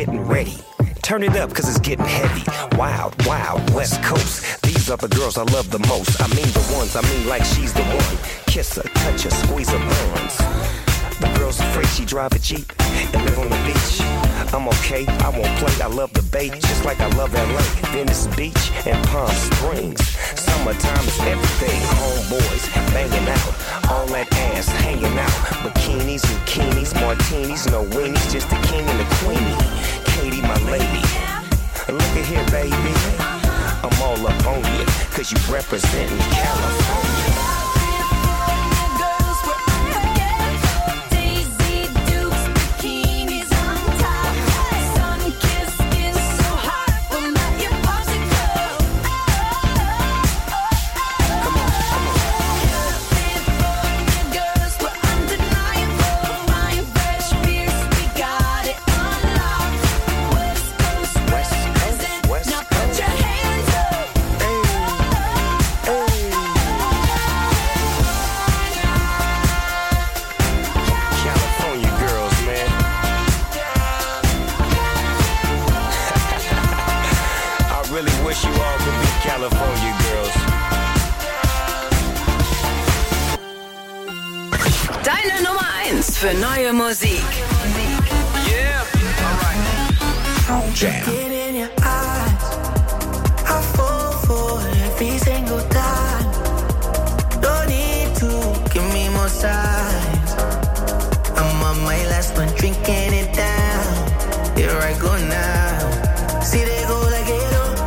getting ready. Turn it up, cause it's getting heavy. Wild, wild, West Coast. These are the girls I love the most. I mean the ones, I mean like she's the one. Kiss her, touch her, squeeze her buns. The girl's afraid she drive a Jeep and live on the beach. I'm okay, I won't play, I love the bay, just like I love LA, Venice Beach, and Palm Springs. Summertime is everything, homeboys banging out, all that ass hanging out. Bikinis, bikinis, martinis, no weenies, just the king and the queenie. Katie, my lady, look at here, baby, I'm all up on you, cause you representing California. California girls. Deine Nummer 1 für neue Musik. Yeah, alright. Jam. Get in your eyes, I fall for every single time. Don't need to give me more signs. I'm on my last one, drinking it down. Here I go now. See they go like it.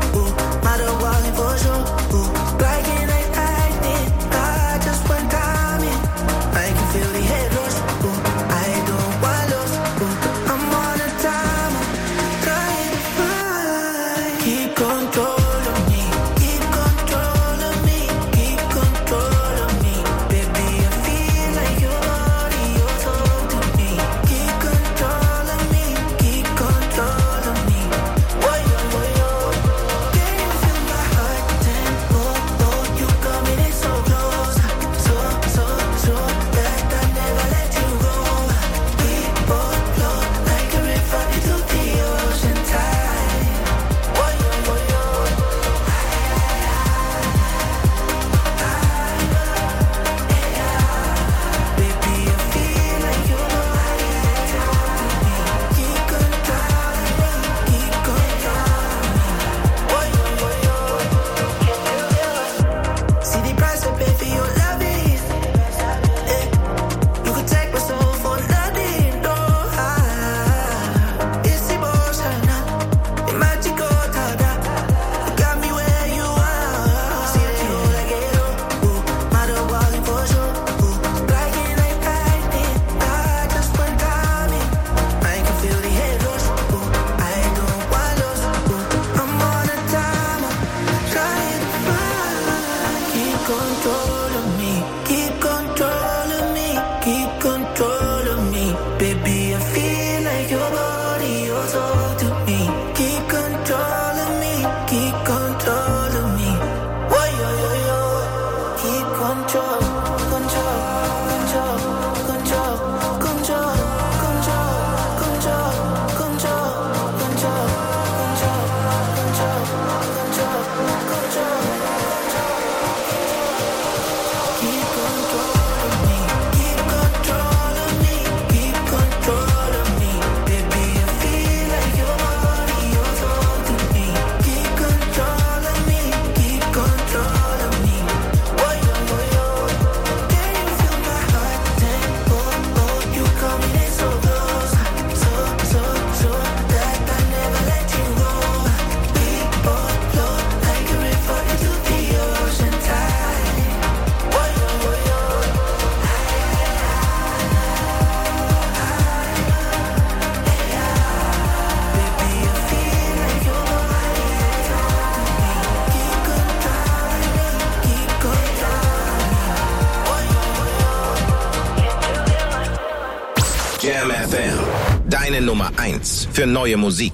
Jam FM, deine Nummer 1 für neue Musik.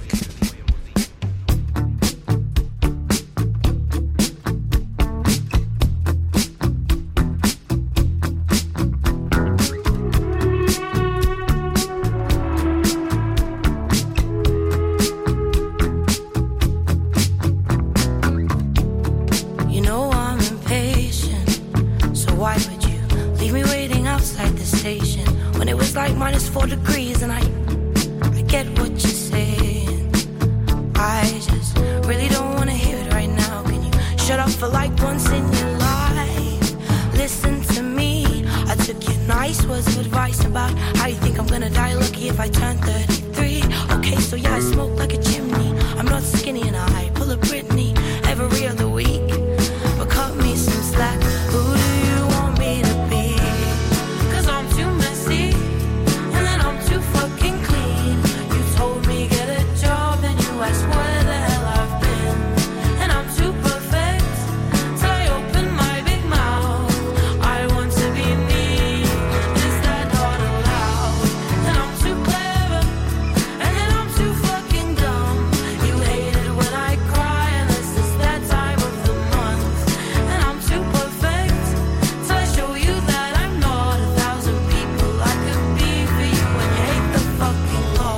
degrees, and I get what you're saying. I just really don't wanna hear it right now. Can you shut up for like once in your life? Listen to me. I took your nice words of advice about how you think I'm gonna die lucky if I turn 33. Okay, so yeah, I smoke like a chimney. I'm not skinny and I pull a Britney every other week. But cut me some slack. Who do you want me to be? 'Cause I'm too messy and then I'm too fucking clean. You told me get a job and you asked where the hell I've been. And I'm too perfect till I open my big mouth. I want to be me. Is that not allowed? And I'm too clever and then I'm too fucking dumb. You hate it when I cry unless it's that time of the month. And I'm too perfect till I show you that I'm not 1,000 people I could be for you. And you hate the fucking law.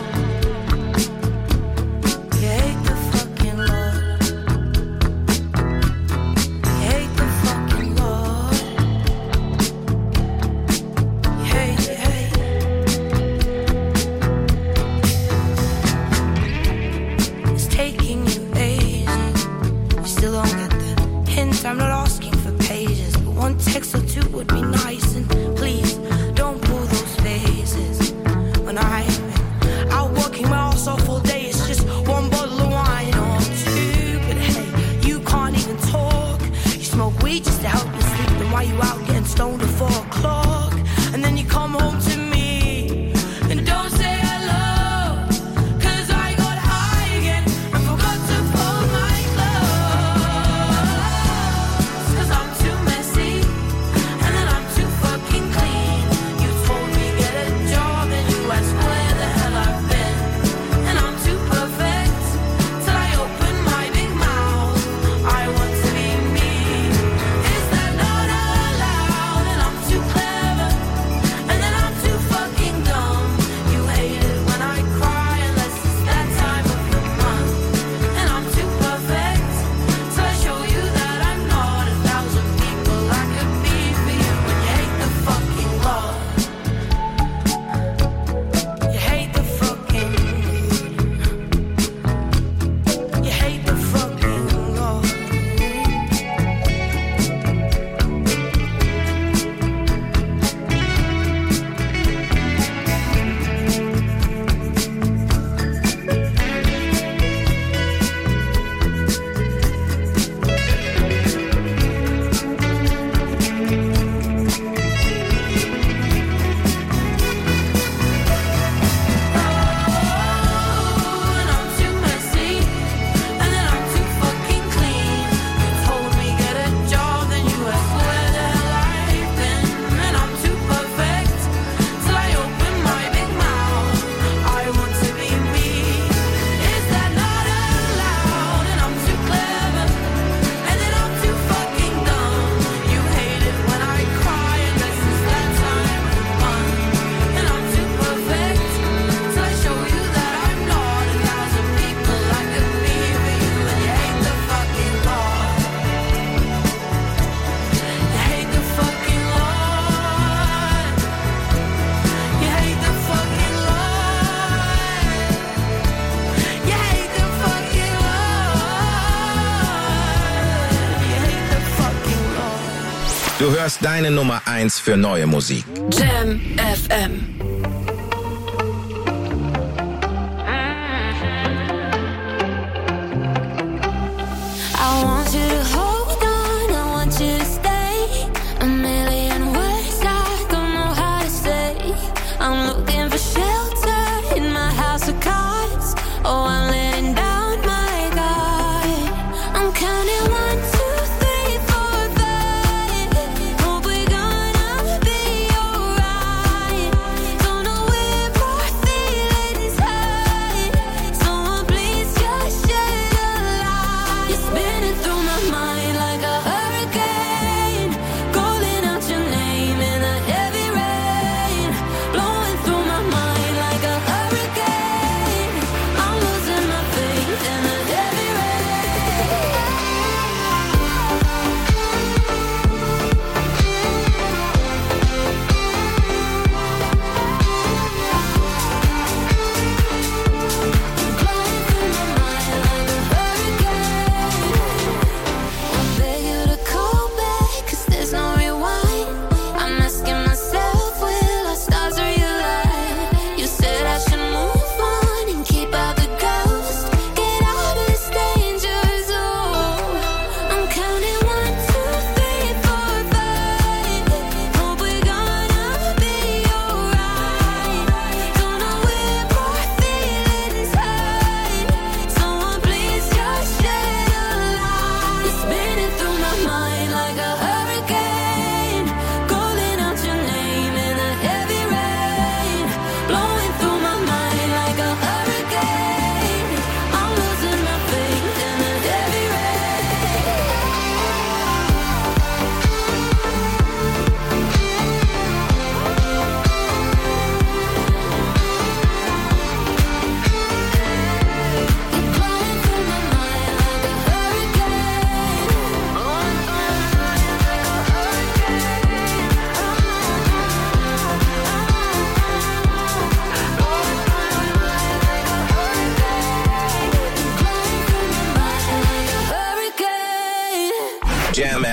You hate the fucking law. You hate the fucking law. You hate, you hate. It's taking you ages. You still don't get the hint. I'm not asking for pages, but one text or two would be nice. And please don't pull those faces. When I'm out working my ass off all day, it's just one bottle of wine or two. But hey, you can't even talk. You smoke weed just to help you sleep. Then why you out getting stoned at 4 o'clock? And then you come home to me and don't say hello. 'Cause I got high again and forgot to fold my clothes. 'Cause I'm too messy and then I'm too fucking clean. You told me get a job and you asked where the hell I've been. And I'm too perfect till I open my big mouth. I want to be me. Is that not allowed? And I'm too clever and then I'm too fucking dumb. You hate it when I cry unless it's that time of the month. And I'm too perfect till I show you that I'm not 1,000 people I could be for you. And you hate the fucking law. You hate the fucking. You hate the fucking law. And I'm too messy and then I'm too fucking clean. You told me get a job then you asked where the hell I've been. And I'm too perfect till I open my big mouth. I want to be me. Is that not allowed? And I'm too clever and then I'm too fucking dumb. You hate it when I cry unless it's that time of the month. And I'm too perfect till I show you that I'm not 1,000 people I could be for you. And you hate the fucking law. You hate the fucking law. You hate the fucking law. You hate the fucking law. You hate the fucking law. Du hörst deine Nummer 1 für neue Musik. Jam FM. I want you to hold on, I want you to stay. A million words I don't know how to say. I'm looking for shelter in my house of cards. Oh, I'm letting down my guard. I'm counting 1, 2, 3, 4, 5. Hope we're gonna be alright. Don't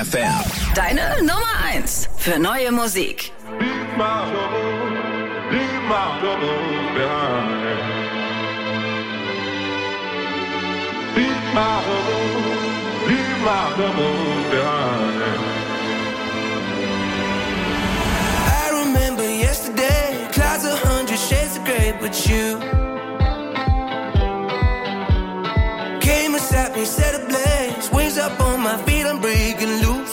FM. Deine Nummer 1 für neue Musik. Leave my troubles behind. Leave my troubles behind. I remember yesterday, clouds 100 shades of grey, but you came and sat me, set ablaze, wings up on my feet, I'm breaking loose.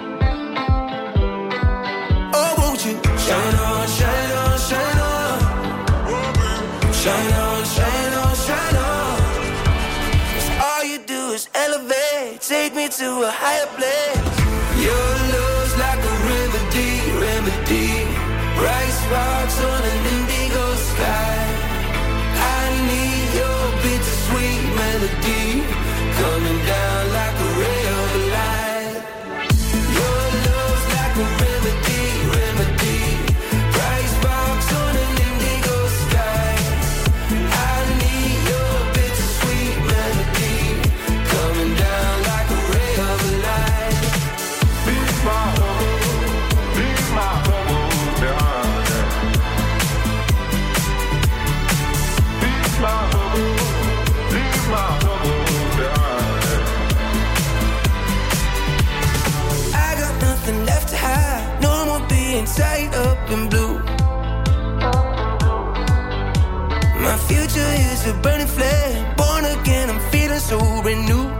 Oh, won't you shine on, shine on, shine on, shine on, shine on, shine on. 'Cause all you do is elevate, take me to a higher place. Your love's like a remedy, bright sparks on an indigo sky. I need your bittersweet melody, coming down like a ray of light. Your love's like a remedy, bright sparks on an indigo sky. I need your bittersweet melody, coming down like a ray of light. Leave my troubles behind. Leave my troubles behind. I got nothing left to hide, no more being tied up in blue. My future is a burning flame, born again, I'm feeling so renewed.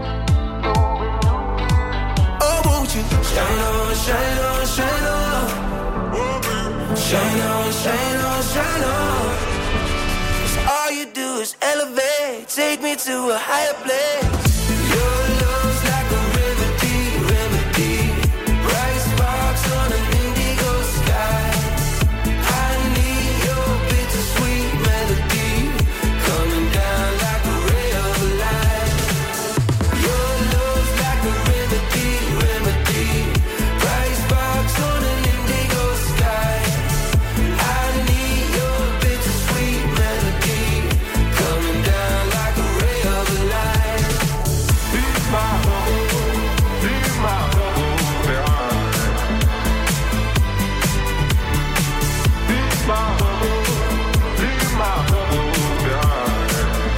Oh, won't you shine on, shine on, shine on, shine on, shine on, shine on. 'Cause all you do is elevate, take me to a higher place. Your love's like a remedy, bright sparks on an indigo sky. I need your bittersweet melody, coming down like a ray of light. Your love's like a remedy, bright sparks on an indigo sky. I need your bittersweet melody, coming down like a ray of light. Leave my troubles behind. Leave my troubles behind.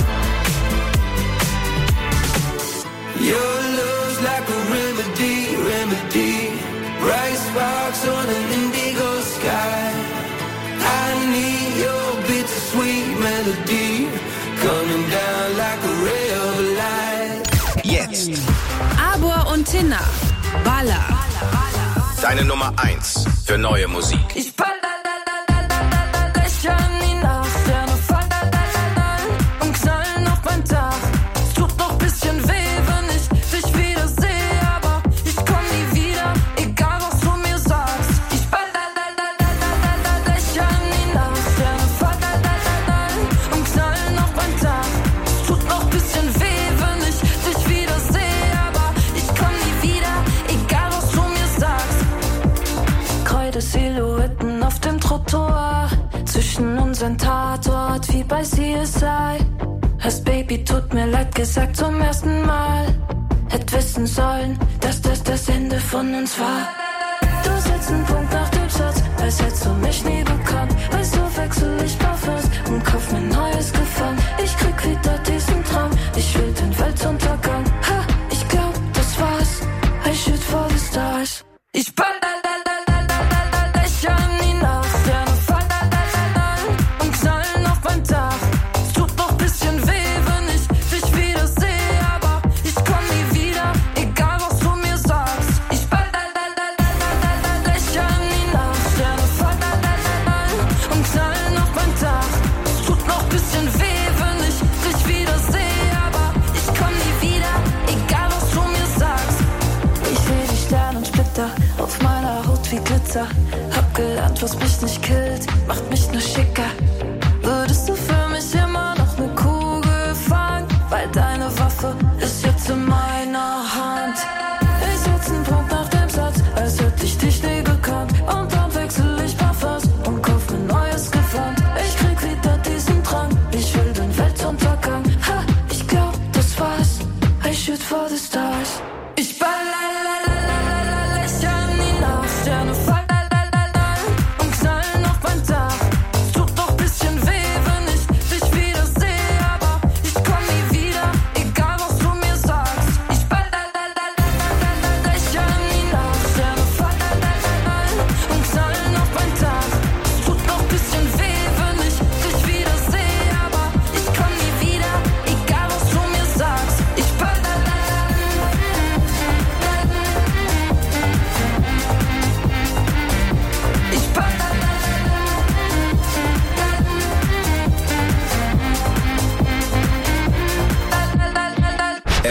Your love's like a remedy, bright sparks on an indigo sky. I need your bittersweet melody, coming down like a ray of light. Jetzt Abor und Tina. Baller. deine Nummer 1 für neue Musik. Ich lächeln ihn nach, Sterne fallen und knallen auf mein Dach. Es tut noch ein bisschen weh, wenn ich dich wieder sehe, aber ich komm nie wieder, egal was du mir sagst. Ich lächeln ihn nach, Sterne fallen und knallen auf mein Dach. Es tut noch ein bisschen weh, wenn ich dich wieder sehe, aber ich komm nie wieder, egal was du mir sagst. Kreide Silhouetten auf dem Trottoir, zwischen unseren Tatort wie bei CSI. Hast Baby, tut mir leid gesagt zum ersten Mal. Hätt wissen sollen, dass das Ende von uns war. Du setzt einen Punkt nach dem Satz, als hättest du mich nie gekannt. Weißt du, wechsel ich Parfums und kauf mir neues Gefallen. Ich krieg wieder diesen Traum, ich will den Weltuntergang. Ha, ich glaub, das war's, I shoot for the stars. Ich lächeln ihn nach, Sterne fallen und knallen auf mein Dach. Es tut noch ein bisschen weh, wenn ich dich wieder sehe, aber ich komm nie wieder, egal was du mir sagst. Ich lächeln ihn nach, Sterne fallen und knallen auf mein Dach. Es tut noch ein bisschen weh, wenn ich dich wieder sehe, aber ich komm nie wieder, egal was du mir sagst. Ich seh die Sternensplitter auf meiner Haut wie Glitzer. Hab gelernt, was mich nicht killt, macht mich nur schicker. Würdest du für mich immer noch ne Kugel fangen? Weil deine Waffe ist jetzt in meiner Hand. Ich setz einen Punkt nach dem Satz, als hätte ich dich nie gekannt. Und dann wechsel ich Parfums und kauf mir neues Gewand. Ich krieg wieder diesen Drang, ich will den Weltuntergang. Ha, ich glaub, das war's, I shoot for the stars. Ich lächeln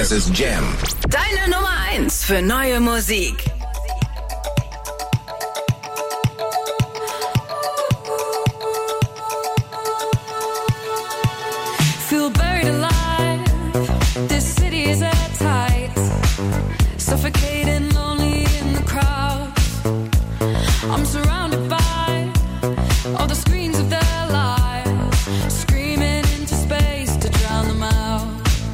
Das ist Jam. Deine Nummer 1 für neue Musik. Feel buried alive. This city is airtight. Suffocating, lonely in the crowd. I'm surrounded by all the screens of their lives, screaming into space to drown them out.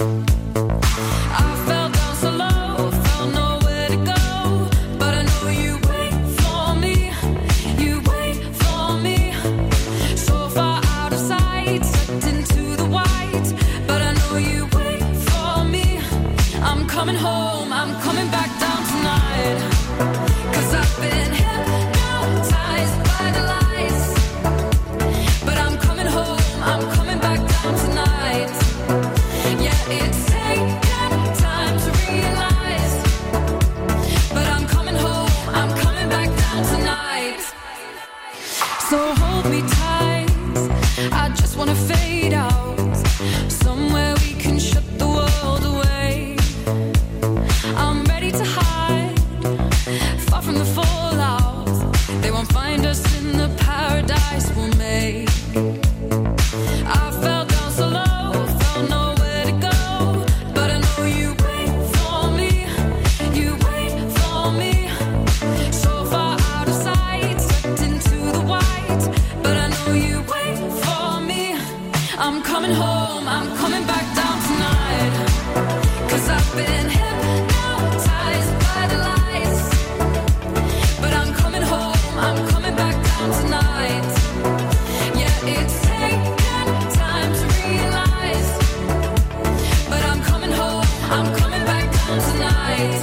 I fell down so low, felt nowhere to go, but I know you wait for me, you wait for me. So far out of sight, sucked into the white, but I know you wait for me. I'm coming home, I'm coming back down tonight, 'cause I've been hypnotized by the lights. But I'm coming home, I'm coming back down tonight. Yeah, it's taken time to realize, but I'm coming home, I'm coming back down tonight. So hold me tight, I just wanna fade out, somewhere we can shut the world away. I'm ready to hide, far from the fallout. They won't find us in the paradise we'll make. I fell down so low, felt nowhere to go, but I know you wait for me, you wait for me. So far out of sight, sucked into the white, but I know you wait for me. I'm coming home, I'm coming back down tonight, 'cause I've been hypnotized by the lights. But I'm coming home, I'm coming back down tonight. Yeah, it's taken time to realize, but I'm coming home, I'm coming back down tonight.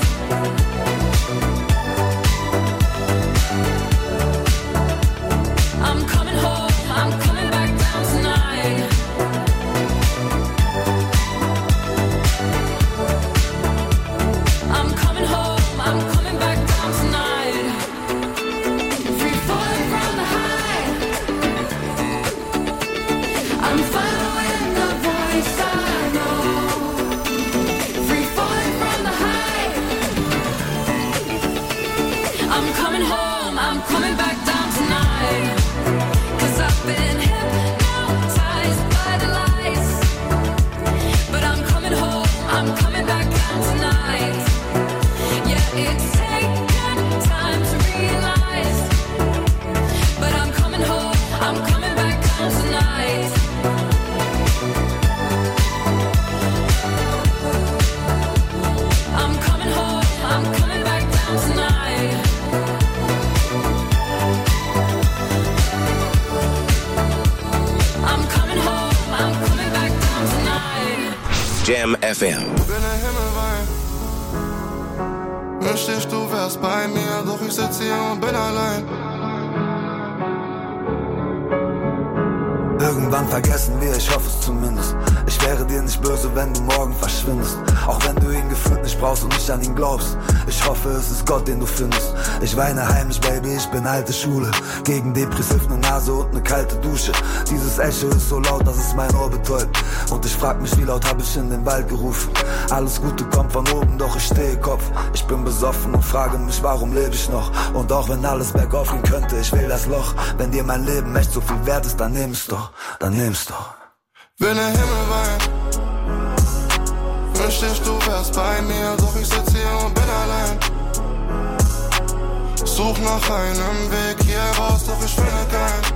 I'm coming home, I'm coming back down tonight. I'm coming home, I'm coming back down tonight. Free falling from the high, I'm following the voice I know. Free falling from the high, I'm coming home, I'm coming back down tonight, 'cause I've been hypnotized by the lights. But I'm coming home, I'm coming back down tonight. Yeah, it's taken time to realize, but I'm coming home, I'm coming back down tonight. I'm coming home, I'm coming back down tonight. I'm coming home, I'm coming back down tonight. Jam FM. Bin der Himmel wein. Wünschte ich, du wärst bei mir, doch ich sitz hier und bin allein. Irgendwann vergessen wir, ich hoffe es zumindest. Ich wäre dir nicht böse, wenn du morgen verschwindest. Auch wenn du ihn gefühlt nicht brauchst und nicht an ihn glaubst. Ich hoffe, es ist Gott, den du findest. Ich weine heimlich, Baby, ich bin alte Schule. Gegen depressiv eine Nase und eine kalte Dusche. Dieses Echo ist so laut, dass es mein Ohr betäubt. Und ich frag mich, wie laut hab ich in den Wald gerufen. Alles Gute kommt von oben, doch ich stehe Kopf. Ich bin besoffen und frage mich, warum lebe ich noch? Und auch wenn alles bergauf gehen könnte, ich will das Loch. Wenn dir mein Leben echt so viel wert ist, dann nimm's doch. Dann nimm's doch. Wenn der Himmel weint, wünschte ich, du wärst bei mir, doch ich sitz hier und bin allein. Such nach einem Weg hier raus, doch ich finde keinen.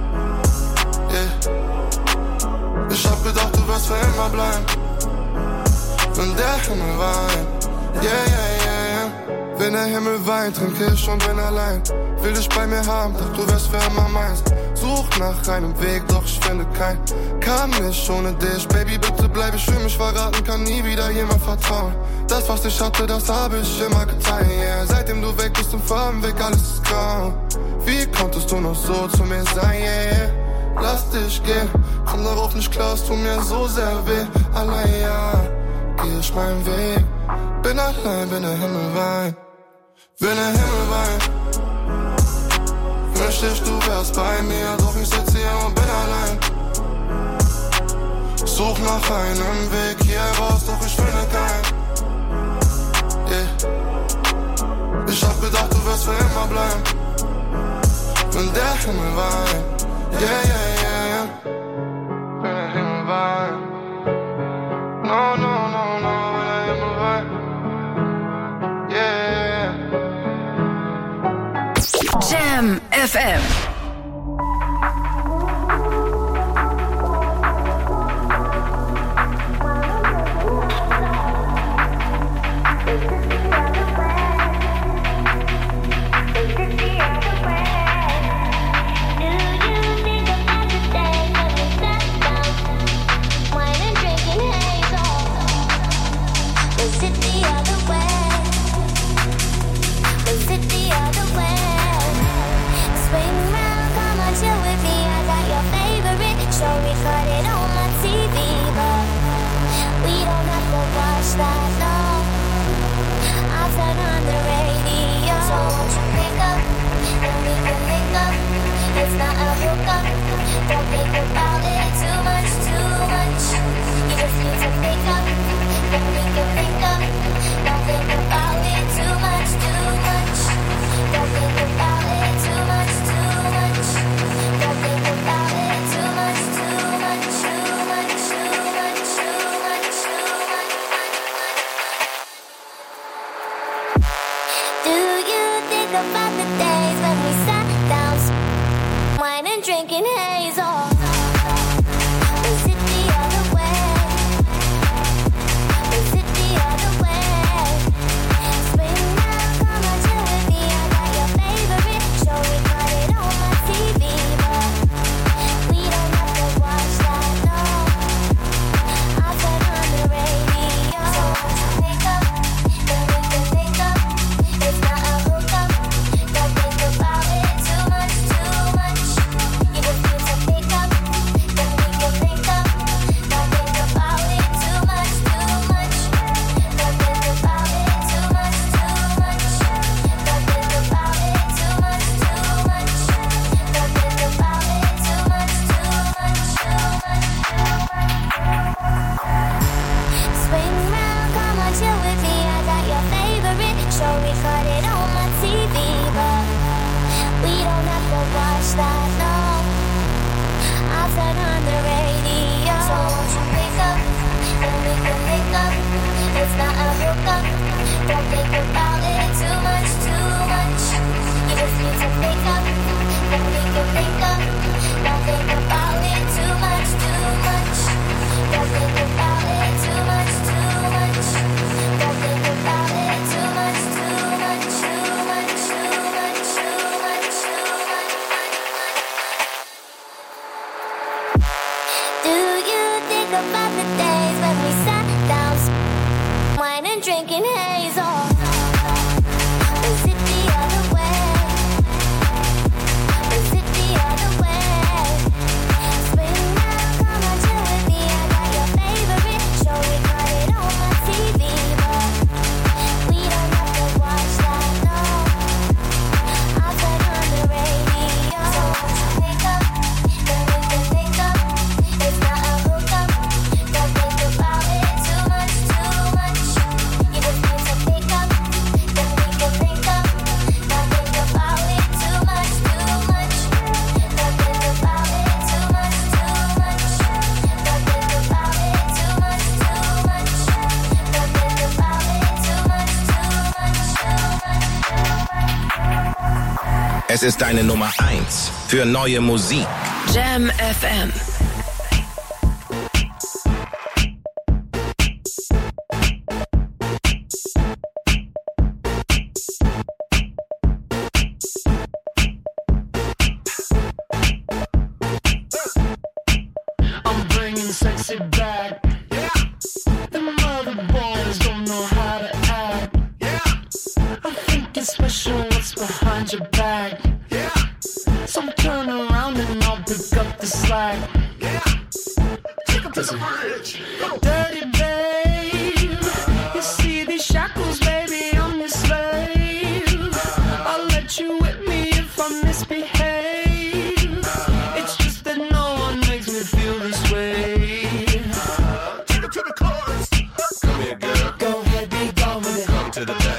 Yeah. Ich hab gedacht, du wirst für immer bleiben. Wenn der Himmel weint, yeah, yeah, yeah, yeah. Wenn der Himmel weint, trinke ich und bin allein. Will dich bei mir haben, doch du wirst für immer meins. Such nach einem Weg, doch ich finde keinen. Kann nicht ohne dich, Baby, bitte bleib, ich will mich verraten, kann nie wieder jemand vertrauen. Das, was ich hatte, das habe ich immer geteilt, yeah. Seitdem du weg bist und vom Weg, alles ist grau. Wie konntest du noch so zu mir sein, yeah. Lass dich gehen, komm darauf nicht klar, es tut mir so sehr weh. Allein, ja, geh ich meinen Weg. Bin allein, wenn der Himmel weint. Wenn der Himmel weint, wünschte ich, du wärst bei mir, doch ich sitz hier und bin allein. Such nach einem Weg hier raus, doch ich finde keinen. yeah. Ich hab gedacht, du wirst für immer bleiben, wenn der Himmel weint, yeah, yeah, yeah, yeah. Wenn der Himmel weint, no, no, no, no, wenn der Himmel weint, yeah, yeah. Jam FM. Es ist deine Nummer 1 für neue Musik. Jam FM. I'm bringing sexy back. Yeah. The mother boys don't know how to act. Yeah. I think it's special what's behind your back. Yeah. So turn around and I'll pick up the slack. Yeah. Take up to the bridge. Dirty babe. You see these shackles, baby, I'm your slave. I'll let you whip me if I misbehave. It's just that no one makes me feel this way. Take it to the chorus. Come here, girl. Go ahead, be gone with it. Come to the back.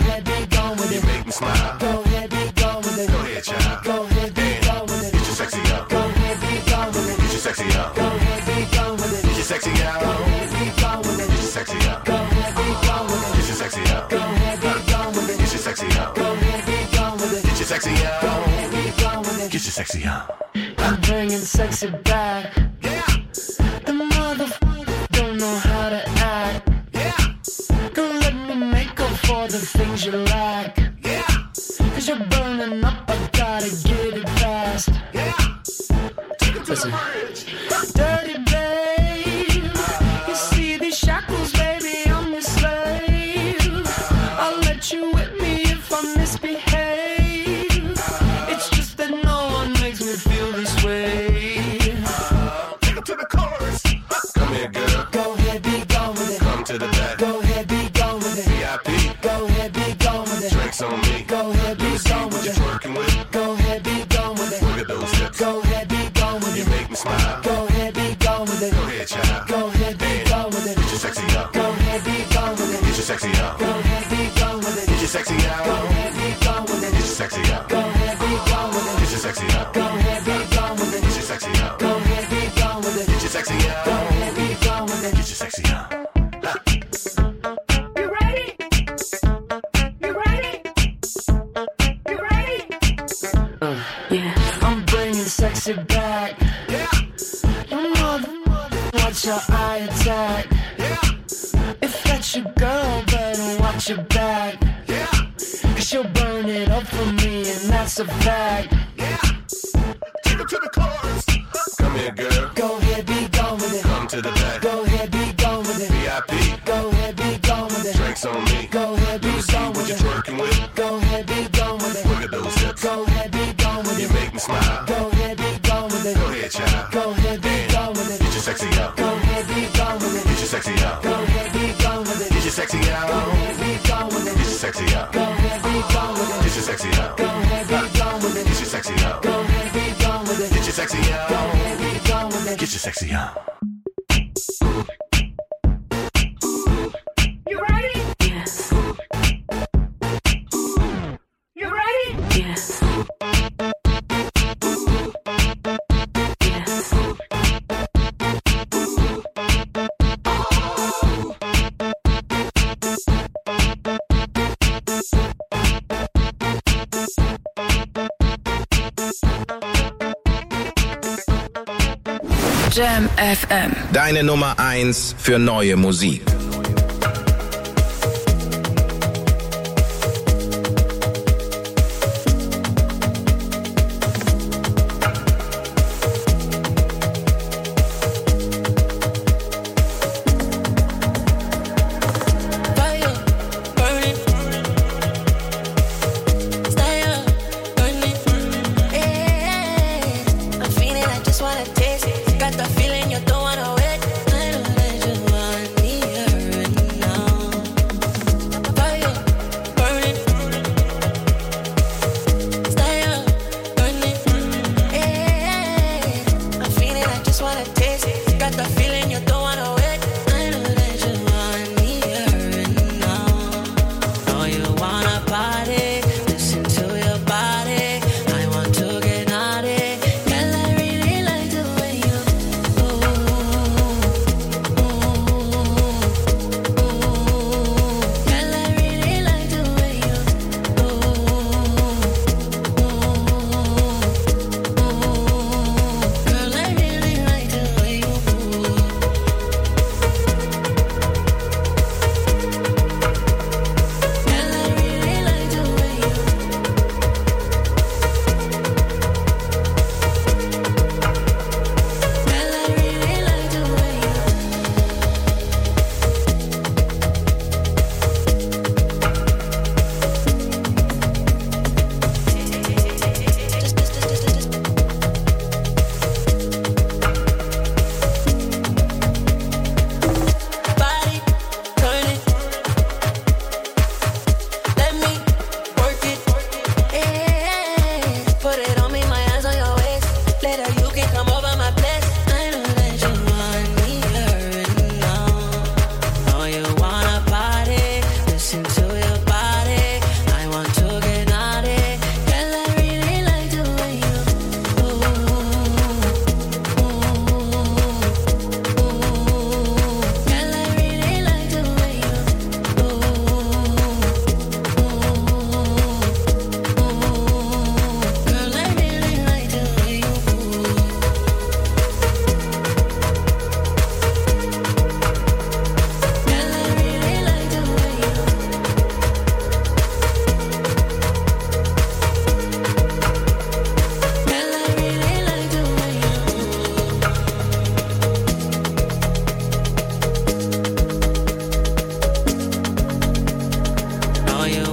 ahead, be gone with it. You make me smile. Go ahead, be gone with it. Go ahead, child. Go ahead, be gone with it. Get your sexy out. Go ahead, be gone with it. Get your sexy out. Go ahead, be gone with it. Get your sexy out. Go ahead, be gone with it. Get your sexy out. Go ahead, be gone with it. Get your sexy out. Go ahead, be gone with it. Get your sexy out. Go ahead, be gone with it. Get your sexy out. Go ahead, be gone with it. Get your sexy out. I'm bringing sexy back. Yeah. The motherfucker don't know how to act. Yeah. Don't let me make up for the things you lack. Yeah. Cause you're burning up, I gotta get it fast. Yeah. Take it to the bridge. Dirty babe, you see these shackles, baby, I'm your slave. I'll let you whip me if I misbehave. It's just that no one makes me feel this way. Take it to the chorus. Come here, girl. Go ahead, be gone with it. Come to the back. Go ahead, be gone with it. VIP. Go ahead, be gone with it. Drinks on me. Go ahead, be gone What with you it. twerking with? Go ahead, be gone with it. Look at those hips. Go ahead, be gone with You it. make me smile. Go ahead, be gone with it. Go ahead, child. Go ahead, be gone with it. Get your sexy out. Go ahead, be gone with it. Get your sexy out. Go ahead, be gone with it. Get your sexy out. Go ahead, be gone with it. Get your sexy out. Go ahead, be gone with it. Get your sexy out. Go ahead, be gone with it. Get your sexy out. Go ahead, be gone with it. Get your sexy out. Go ahead, be gone with it. Get your sexy out. You ready? You ready? You ready? Yeah. I'm bringing sexy back. Yeah. Watch your eye attack. Yeah. If that's your girl, better watch your back. Yeah. Cause she'll burn it up for me, and that's a fact. Yeah. Take it to the chorus. Come here, girl. Go ahead, be gone with it. Come to the back. Go ahead, be gone with it. VIP. Go ahead, be gone with it. Drinks on me. Go ahead, be gone What with you it. twerking with? Go ahead, be gone with it. Look at those hips. Go ahead, be gone with You it. make me smile. Go ahead, be gone with it. Go ahead, child. Go ahead, be gone with it. Get your sexy out. Go ahead, be gone with it. Get your sexy out. Go ahead, be gone with it. Get your sexy Go out. ahead, be gone with it. Get your sexy out. Go ahead, be gone with it. Get your sexy out. Go ahead, be gone with it. Get your sexy out. Go ahead, be gone with it. Get your sexy Go out. ahead, be gone with it. Get your sexy out. You ready? Yes. You ready? Yes. Jam FM. Deine Nummer 1 für neue Musik. Got the feeling you don't wanna wait. I know that you want me.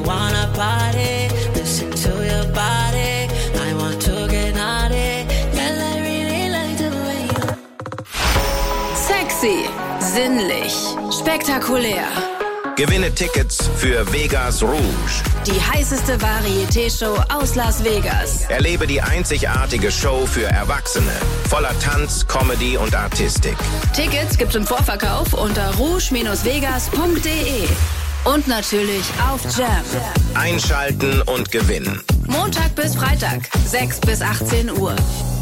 wanna party, listen to your body. I want to get naughty. Girl, I really like the way you. Sexy, sinnlich, spektakulär. Gewinne Tickets für Vegas Rouge. Die heißeste Varieté-Show aus Las Vegas. Erlebe die einzigartige Show für Erwachsene. Voller Tanz, Comedy und Artistik. Tickets gibt's im Vorverkauf unter rouge-vegas.de. Und natürlich auf Jam. Einschalten und gewinnen. Montag bis Freitag, 6 bis 18 Uhr.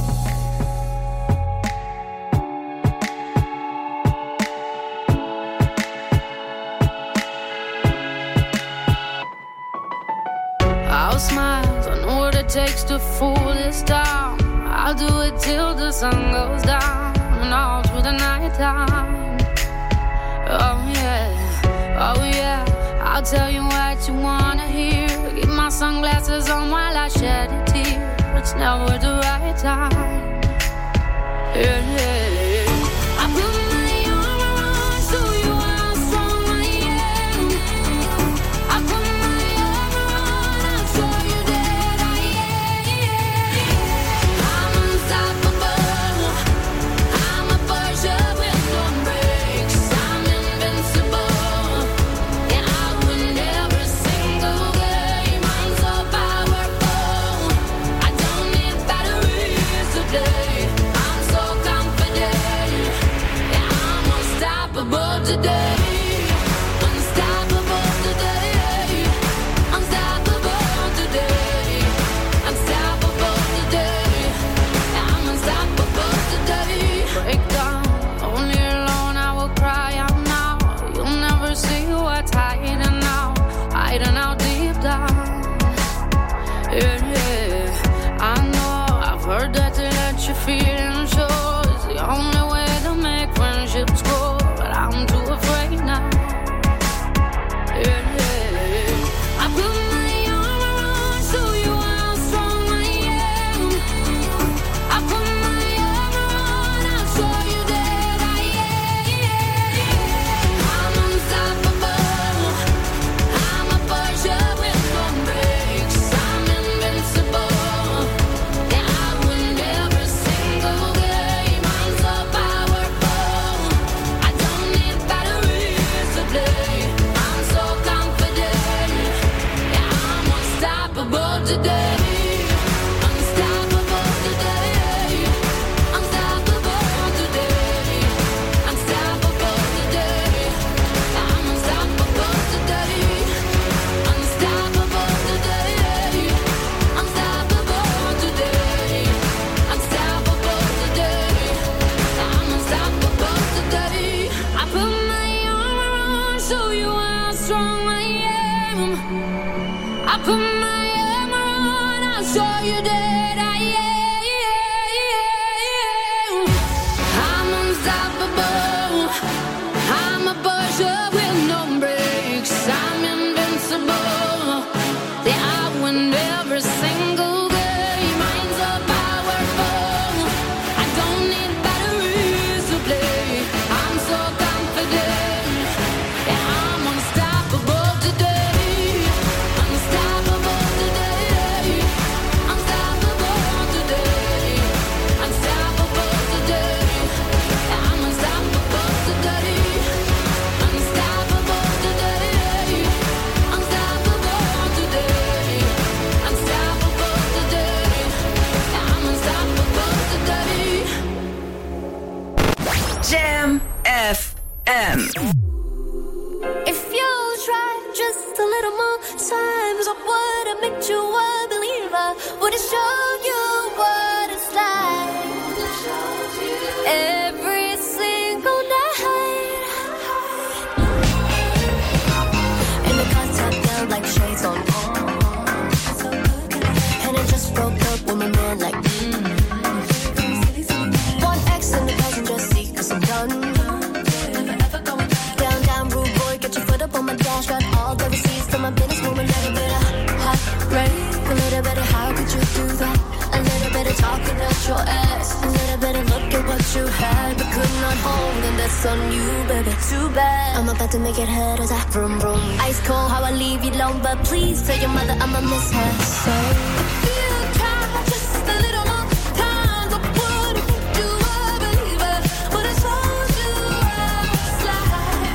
I'll smile, I know what it takes to fool this town. I'll do it till the sun goes down and all through the night time. Oh yeah, I'll tell you what you wanna hear. Keep my sunglasses on while I shed a tear. It's never the right time. Yeah. I put my arm around, show you how strong I am. I put my arm around, I'll show you that I am. I'm unstoppable. I'm a Porsche with no brakes. I'm invincible. Yeah, I win every single game. I'm so powerful. I don't need batteries today. I'm so confident. Yeah, I'm unstoppable today. Unstoppable today. Unstoppable today. Unstoppable today. Yeah, I'm unstoppable today. Break down, only alone I will cry out now. You'll never see what's hiding out deep down. Yeah. I know, I've heard that to let your feelings show is the only way to make friendships grow, but I'm too afraid now. Yeah. I put my arm around, show you how strong I am. I put my arm around, I'll show you that I am. I'm unstoppable. I'm a Porsche with no brakes. I'm invincible. Yeah, I win every single game. I'm so powerful. I don't need batteries today. I'm so confident. Yeah, I'm unstoppable today. Unstoppable today. Unstoppable today. Unstoppable today. I'm unstoppable today. Unstoppable today. Unstoppable today. Unstoppable today. I'm unstoppable today. I put my arm around, show you how strong I am. I put my arm around, I'll show you that I am. I'm unstoppable. I'm a Porsche with no brakes. I'm invincible. Yeah, I win every single game. I'm so powerful. I don't need batteries to play. I'm so confident. Yeah, I'm unstoppable today. Unstoppable today. Unstoppable today. Unstoppable today. Yeah, I'm unstoppable today. Unstoppable today. Unstoppable today. Unstoppable today. Yeah, I'm unstoppable today. Jam FM. If you try just a little more times, I would have made you a believer. Would have shown you what it's like. Every single night. And the contact felt like shades on. And I just broke up with my man like one X in the passenger seat, 'cause I'm done. Down, rude boy, get your foot up on my dash. Got all the receipts to my business woman. Little bit of hot rain, a little bit of how could you do that? A little bit of talking at your ass, a little bit of look at what you had, but could not I'm home, then that's on you, baby. Too bad, I'm about to make it hurt as I vroom vroom. Ice cold, how I leave you alone, but please tell your mother I'ma miss her. So if you try just a little more time, I would've made you a believer. Would've told you I was slide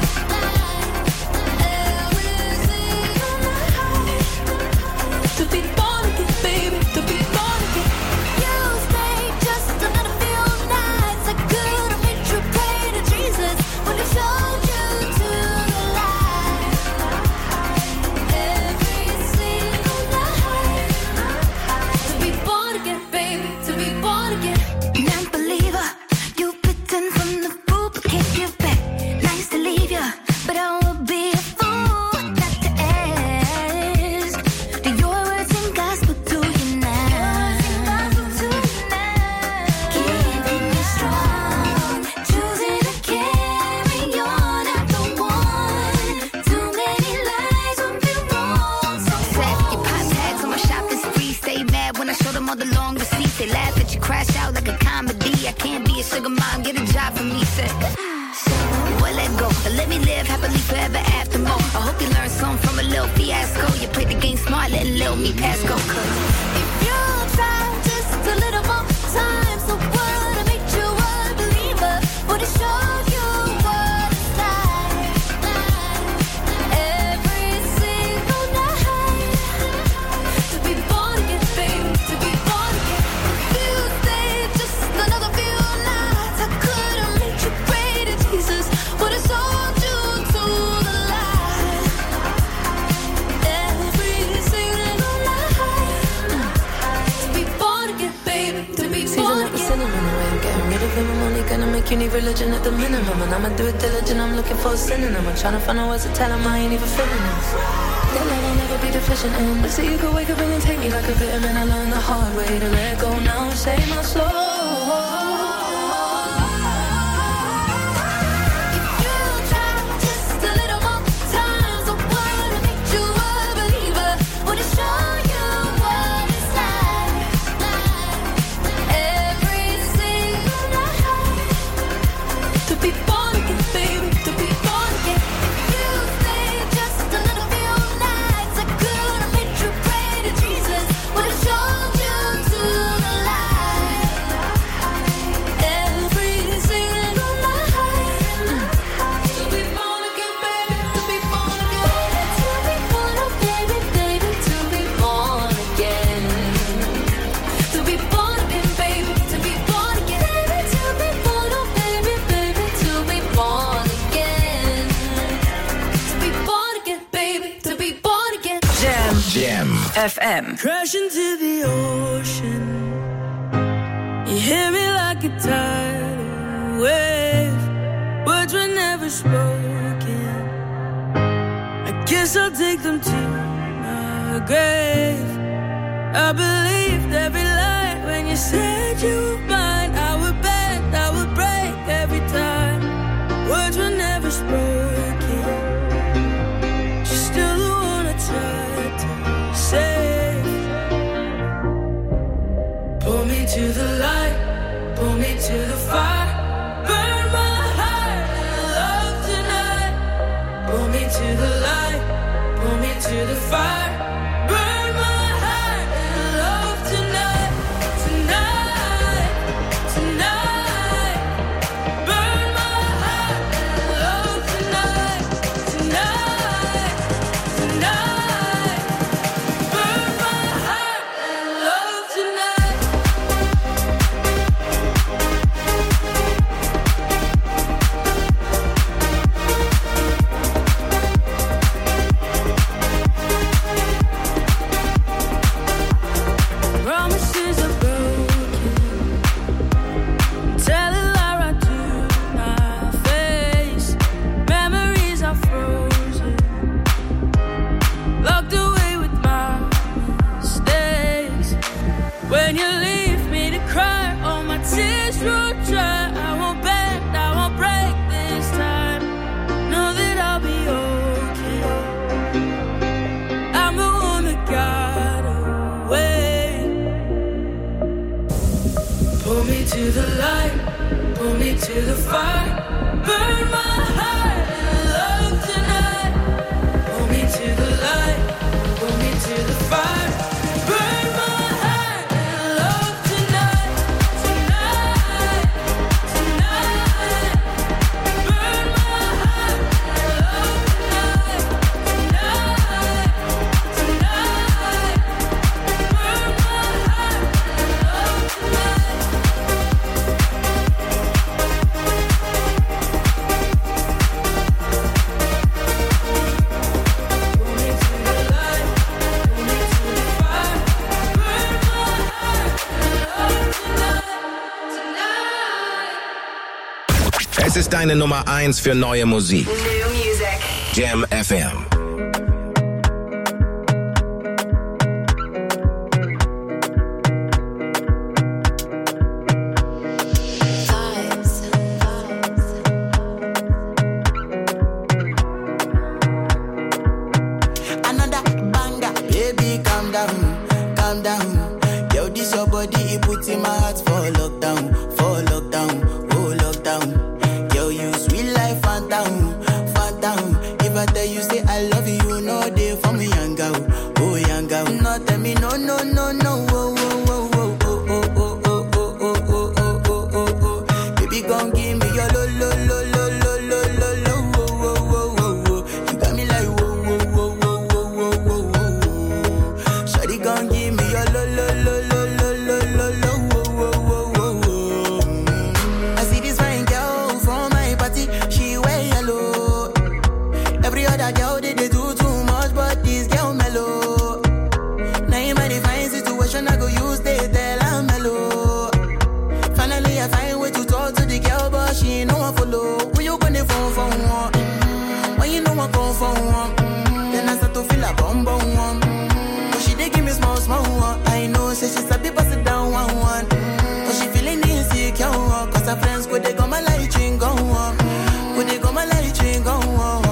every single night. To be born again, baby, to be born again. You stayed just another few nights. I could've made you pray to Jesus when he showed you to the light. Every single night. To be born again, baby, to be born again. Non-believer, you pretend from the fool, but can't give back. Nice to leave ya, but I would be a fool not to ask. Do your words and gospel to you now? Keeping you strong, choosing to carry on after one. Too many lies would be wrong. So Set your pop tags on my shopping spree. Stay mad when I show them all the long receipts. They laugh at you, crash out like a comedy. I can't be a sugar mom, get a job for me. Said, well, let go. Let me live happily forever after more. I hope you learned something from a little fiasco. You played the game smart, letting little me pass go. Cause if you try just a little more time, so would've made you a believer. Would've showed you what it's like. Every single night. To be born again, baby, to be born again. If you stayed just another few nights, I could've made you pray to Jesus. Would've sold you to the light. Every single night. To be born again, baby, to be born again. Sinning in the way, I'm getting rid of him. I'm only gonna make you need religion at the minimum. And I'ma do it diligent, I'm looking for a synonym. I'm trying to find out words to tell him I ain't even feeling this. That love I'll never be deficient in. But see, you could wake up and take me like a vitamin. I learned the hard way to let go now and save my soul. If you try just a little more time, so would've made you a believer. Would've shown you what it's like. Every single night. To be born again, baby, to be born again. If you stayed just a little few nights, I could've made you pray to Jesus. Would've showed you to the light. Every single night. To be born again, baby, to be born again. To be born again, baby, to be born again. To be born again, baby, to be born again. To be born again, baby, to be born again. To be born again, baby, to be born again. Jam FM. Crash into the ocean. You hear me like a tidal wave. Words were never spoken. I guess I'll take them to my grave. I believed every lie when you said you were mine. I would bend, I would break every time. Words were never spoken. You're still the one I tried to save. Pull me to the light, pull me to the fire. Burn my heart in love tonight. Pull me to the light, pull me to the fire. Burn my heart in love tonight. Tonight, tonight. Burn my heart in love tonight. Tonight, tonight. Burn my heart in love tonight. Promises are broken. Tell a lie right to my face. Memories are frozen. Locked away with my mistakes. When you leave me to cry, all my tears will dry. I won't bend, I won't break this time. Know that I'll be okay. I'm the one that got away. Pull me to the light, pull me to the fire. Burn my heart in love tonight. Pull me to the light, pull me to the fire. Burn my heart in love tonight, tonight, tonight. Burn my heart in love tonight, tonight, tonight. Burn my heart in love tonight. Es ist deine Nummer 1 für neue Musik. New music. Jam FM. Another banger, baby, calm down, calm down. Yo, this your body, it puts in my heart for lockdown, oh lockdown. Yo, you sweet life, phantom, phantom. If I tell you say I love you, you know they for me, young girl, oh young girl. No, tell me no, no, no, no, oh, oh, oh, oh, oh, oh, oh, oh, oh, oh, oh, oh, oh, oh. Baby, gon' give me your lo, lo, lo, lo, lo, lo, lo, lo, oh, oh, oh, oh, oh. You got me like whoa, whoa, whoa, whoa, whoa, whoa, whoa, whoa. Shawty gon' give me your lo, lo, lo, lo, lo, lo, lo, lo, oh, oh, oh, oh, oh. I see this fine girl from my party, she wear yellow. Every other girl they do too much, but this girl mellow. Now in my fine situation, I go use they tell I'm mellow. Finally I find way to talk to the girl, but she ain't no one follow. Who you gonna phone for one? When you know I come for one, then I start to feel a bum bum one. But she dey give me small small one. I know say she's a bit pass it down one one. But she feeling insecure, cause her friends go they go my light ring go on. Go they go my light ring go on.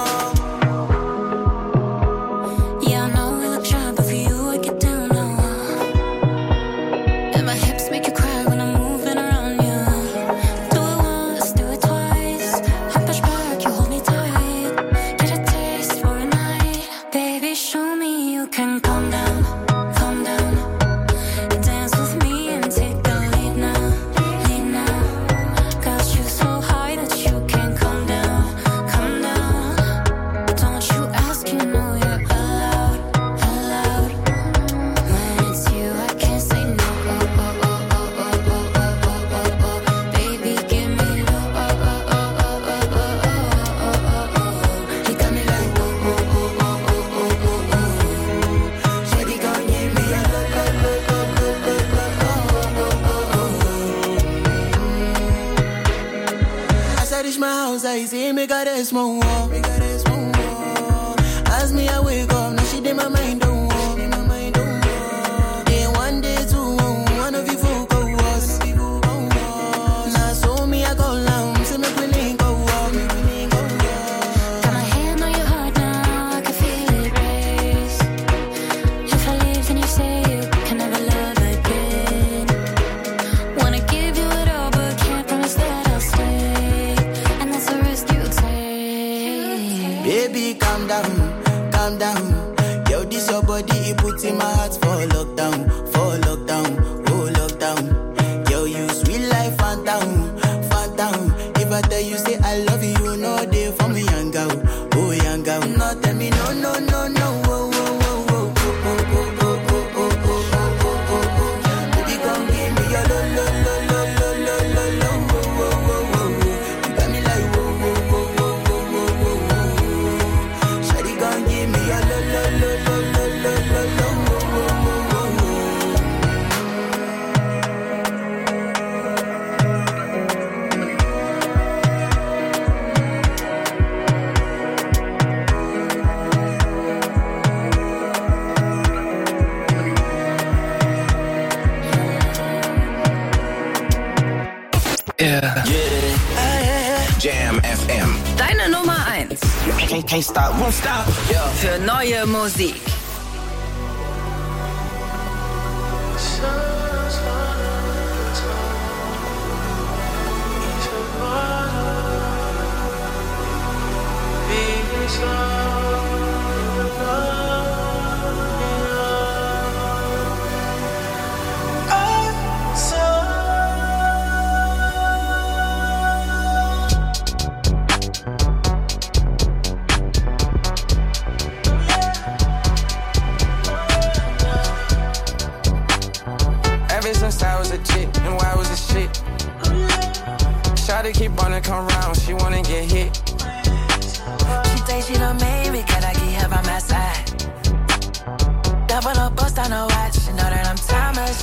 Yeah, I know we look shy, but for you I get down low. And my hips make you cry when I'm moving around you. Do it once, do it twice. I push back, you hold me tight. Get a taste for a night. Baby, show me you can calm down, calm down. Dance with me and take the lead now, lead now. Got you so high that you can't come down, come down. Don't you ask, you know you're allowed, allowed. When it's you, I can't say no. Oh, oh, oh, oh, oh, oh, oh, oh, oh, oh. Baby, give me low. Oh, oh, oh, oh, oh, oh, oh, oh, oh, oh. You got me like whoa, whoa, whoa, whoa, whoa, whoa, whoa, whoa. Shawty gon' give me a lo, lo, lo, lo, lo, lo, lo, oh, oh, oh, oh. As I reach my house, I see me got a small wall. As me I wake up, now she did my mind don't walk. Day one, day two, one of you folk go us. Now so me I go down, see me willing go walk. Got my hand on your heart now, I can feel it race. If I leave, then you say you can never love again. Wanna give you it all, but can't promise that I'll stay. And that's the risk you take. Baby, calm down, calm down. Yo, this your body, it puts in my heart for lockdown, oh lockdown. Yo, you sweet life, phantom, phantom. If I tell you say I love you, you know they for me, young girl, oh young girl. No, tell me no, no, no, no, oh, oh, oh, oh, oh, oh, oh, oh, oh, oh, oh, oh, oh, oh. Baby, come give me your lo, lo, lo, lo, lo, lo, lo, lo, oh, oh, oh, oh, oh. You got me like whoa, whoa, whoa, whoa, whoa, whoa, whoa, whoa. Shawty gon' give me your lo, lo, lo, lo, lo, lo, lo, lo, oh, oh, oh, oh, oh. Jam FM. Deine Nummer 1 Can't stop, won't stop. für neue Musik. Ever since I was a chick, and why was this shit? Shawty keep wanna come round, she wanna get hit. She thinks she done made me, can I keep her by my side? Double up, bust on her watch, she know that I'm timeless.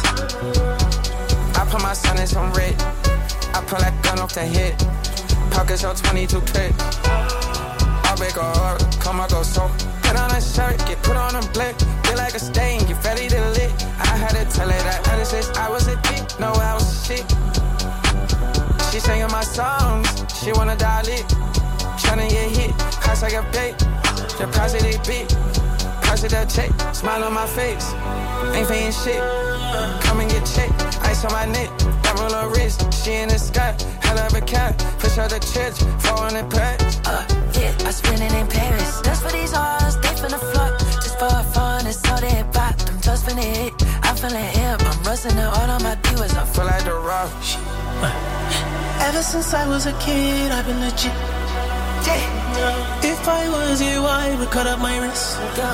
I put my son in some red. I pull that gun off the hip. Pockets on 22 clip. I break her heart, come I go so. Put on a shirt, get put on a blick. Feel like a stain, get ready to lit. I had to tell her that ever since I was a kid, no I was a shit. She singing my songs, she wanna die lit. Tryna get hit, I say a bait. Deposit they beat, price of that check. Smile on my face, ain't paying shit. Come and get checked, ice on my neck. Double her wrist, she in the sky. Hell of a cat, push out the church, 400 packs. Yeah, I spend it in Paris. That's for these hoes, they finna flock. Just for fun, it's all they pop. Them toes finna hit, I'm feeling hip. I'm rusting it all on my divas, I feel like the rock. Ever since I was a kid, I've been legit. If I was you, I would cut up my wrist.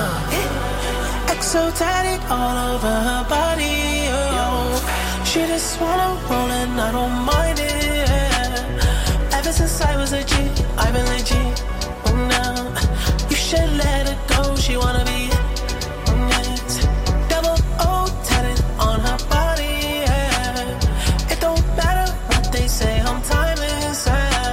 Exo tatted all over her body. Oh. She just wanna roll and I don't mind it. Ever since I was a G, I've been legit. Oh, now you should let her go. She wanna be yes. Double O tatted on her body. Yeah. It don't matter what they say, I'm timeless.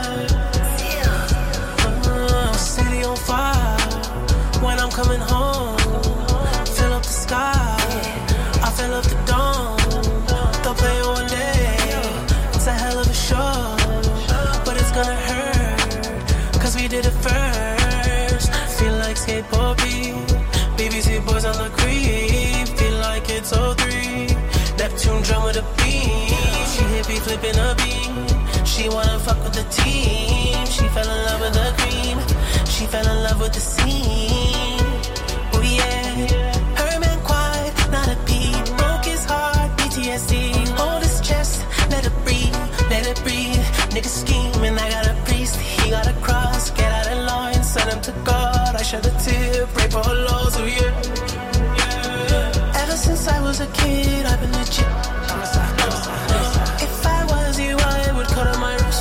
City on fire when I'm coming home. Fill up the sky, I fill up the dome. Don't play one day, it's a hell of a show. But it's gonna hurt, cause we did it first. Feel like skateboard beat, BBC boys on the creep. Feel like it's 03, Neptune drum with a beat. She hippie flipping a beat, she wanna fuck with the team. She fell in love with the cream, she fell in love with the scene. Oh yeah, her man quiet, not a beat. Broke his heart, PTSD. Hold his chest, let it breathe, let it breathe. Nigga scheming, I got a priest, he got a cross. Get out of line, send him to God. I shed a tear, pray for her loss, oh yeah. Ever since I was a kid, I've been legit. If I was you, I would cut on my wrist.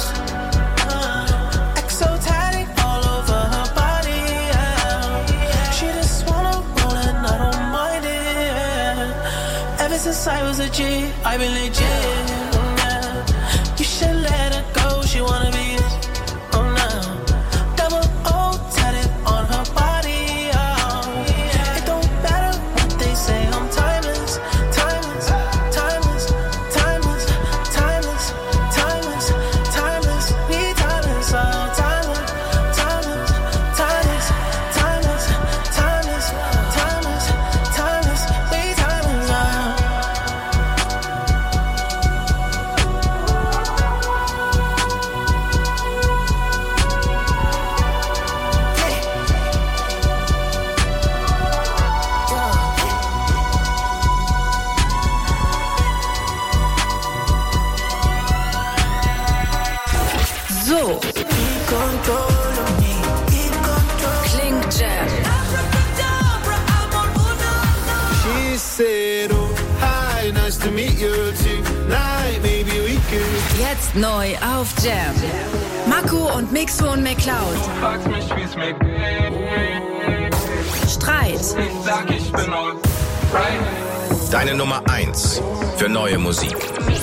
Exo tatted all over her body. Yeah. She just wanna roll and I don't mind it. Ever since I was a G, I've been legit. Yeah. You should let her go. She wanna be it. Oh no. Double O tatted on her body. It don't matter what they say. I'm timeless, timeless, timeless, timeless, timeless, timeless, timeless. We timeless, oh timeless, timeless, timeless, timeless, timeless, timeless, timeless. We timeless, oh. So klingt Jam. She said, oh, hi, nice to meet you tonight. Maybe we could. Jetzt neu auf Jam. Mako und Mixo und McCloud. Fragst mich, wie's mir geht. Streit. Ich sag, ich bin alright. Deine Nummer 1 für neue Musik.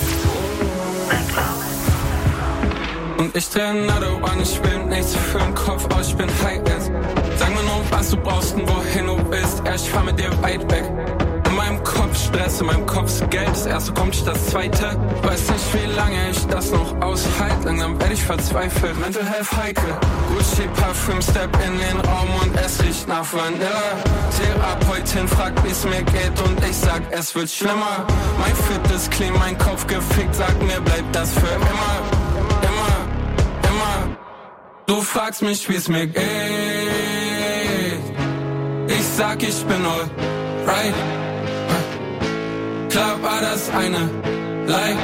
Und ich dreh another one, ich will nichts für den Kopf aus, ich bin high as. Sag mir nur, was du brauchst und wohin du willst. Ich fahr mit dir weit weg. In meinem Kopf Stress, in meinem Kopf ist Geld. Das erste kommt, das zweite. Weiß nicht, wie lange ich das noch aushalte. Langsam werd ich verzweifelt, Mental Health heikel. Gucci Parfüm, step in den Raum und es riecht nach Vanilla. Therapeutin fragt, wie's mir geht und ich sag, es wird schlimmer. Mein Fit ist clean, mein Kopf gefickt, sag mir, bleibt das für immer. Immer, immer. Du fragst mich, wie's mir geht. Ich sag, ich bin alright. Klar war das eine Lie.